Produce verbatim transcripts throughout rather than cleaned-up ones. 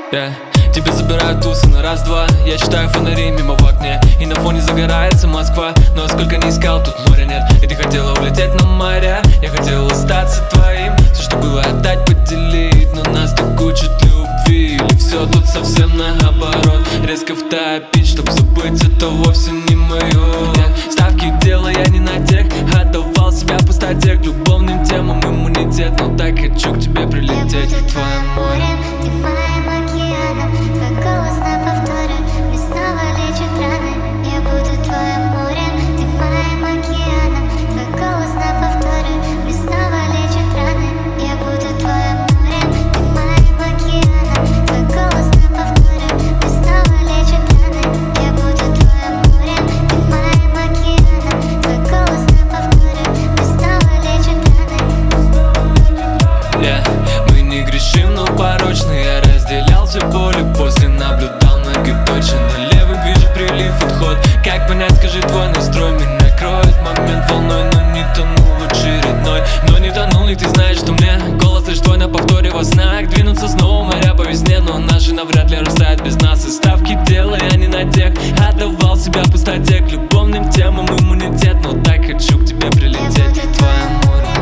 Yeah. Тебя забирают тусы на раз-два. Я читаю фонари мимо в окне, и на фоне загорается Москва. Но сколько не искал, тут моря нет. И ты хотела улететь на моря, я хотел остаться твоим. Все, что было, отдать, поделить. Но нас так учат любви. Или все тут совсем наоборот. Резко втопить, чтоб забыть, это вовсе не мое. Ставки делая не на тех, отдавал себя пустоте к любовным темам, иммунитет. Но так хочу к тебе прилететь. Я буду твоим морем, ты моим океаном. Твой голос на повторе, мне снова лечит раны. Я буду твоим морем, ты моим океаном. Твой голос на повторе, мне снова лечит раны. Я буду твоим морем, ты моим океаном. Твой голос на повторе, мне снова лечит раны. Я буду твоим морем, ты моим океаном. Твой голос на повторе, мне снова лечит раны. Yeah. Мы не грешим, но порочны. Я разделял все боли, после наблюдал многоточие. Налево вижу прилив, отход. Как понять, скажи, твой настрой меня кроет момент волной. Но не тонул очередной, но не тонул, и ты знаешь, что мне голос лишь твой на повторе во снах. Двинуться снова моря по весне, но наши навряд ли растают без нас. И ставки делая не на тех, отдавал себя пустоте к любовным темам, иммунитет. Но так хочу к тебе прилететь. Твоим морем.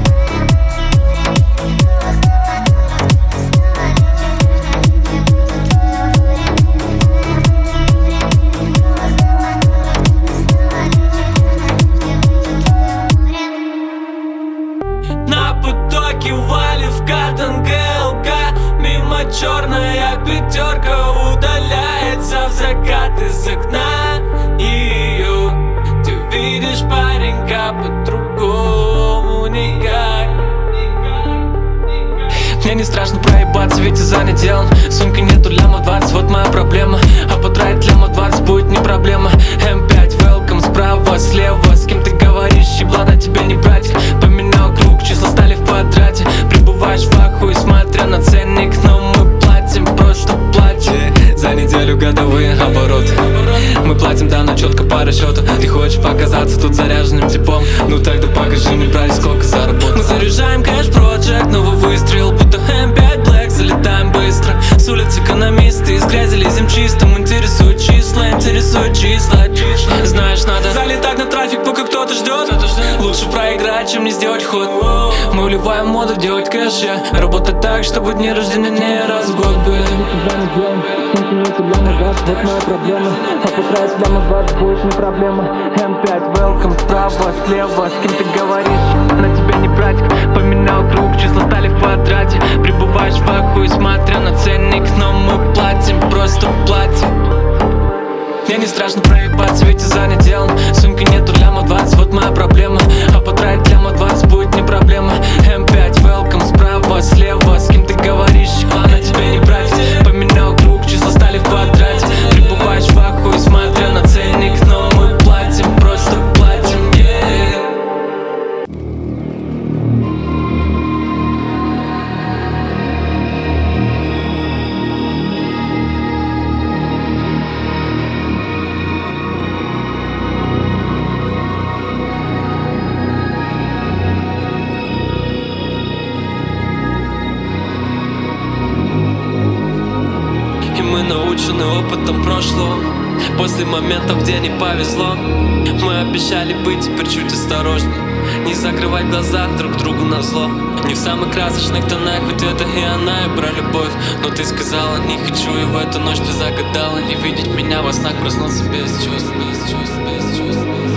Валивка, ТНГЛК, мимо черная пятерка удаляется в закат из окна. Ее ты видишь, паренька, по-другому никак. Мне не страшно проебаться, ведь я занят делом. Сумки нету лямов двадцать, вот моя проблема. А потратить лямов двадцать будет не проблема. эм пять, welcome, справа, слева. С кем ты говоришь, еблан, на тебе не братик. Поменял круг, числа стали в квадрате. Прибываешь в ахуе, смотря на ценник. Но мы платим, просто платим. За неделю годовые обороты. Мы платим, да, но четко по расчету. Ты хочешь показаться тут заряженным типом? Ну тогда покажи мне, брать, сколько заработал. Мы заряжаем кэш проджект, новый выстрел, будто эм пять Black. Залетаем быстро, с улиц экономисты. Из грязи лезем чистым, интересуют числа, интересуют числа. Знаешь, надо залетать на трафик, пока кто-то ждет. Лучше проиграть, чем не сделать ход. Мы вливаем моду, делать кэш, я работать так, чтобы дни рождения не раз в год были. Вот моя проблема. А потратить лямов двадцать будет не проблема. эм пять, welcome, справа, слева. С кем ты говоришь, на тебя не братик. Поменял круг, числа стали в квадрате. Прибываешь в ахуе, смотря на ценник. Но мы платим, просто платим. Мне не страшно проебаться, ведь я занят делом. Сумки нету лямов двадцать, вот моя проблема. А потратить лямов двадцать будет не проблема. эм пять, welcome, справа, слева. С кем ты говоришь, а на тебе не братик. Поменял круг, числа стали в квадрате. Прибываешь в ахуе, смотря на ценник. Но мы платим, просто платим, yeah. Мы научены опытом прошлого. После моментов, где не повезло, мы обещали быть теперь чуть осторожней. Не закрывать глаза друг другу назло. Не в самых красочных тонах, ведь это и она, и про любовь. Но ты сказала, не хочу, и в эту ночь ты загадала не видеть меня во снах, проснуться без чувств, без чувств, без чувств.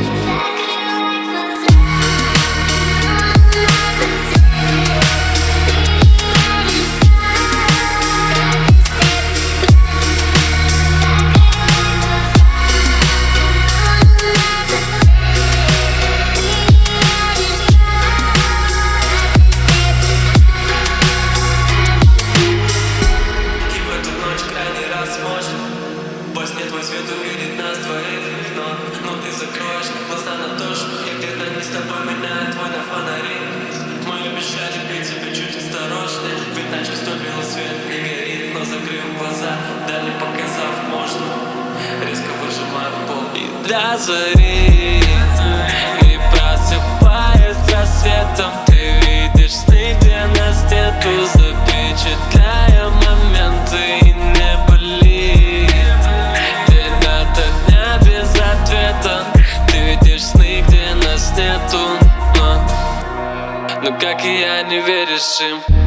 До зари, и просыпаясь с рассветом, ты видишь сны, где нас нету, запечатляя моменты. но как и я не веришь им.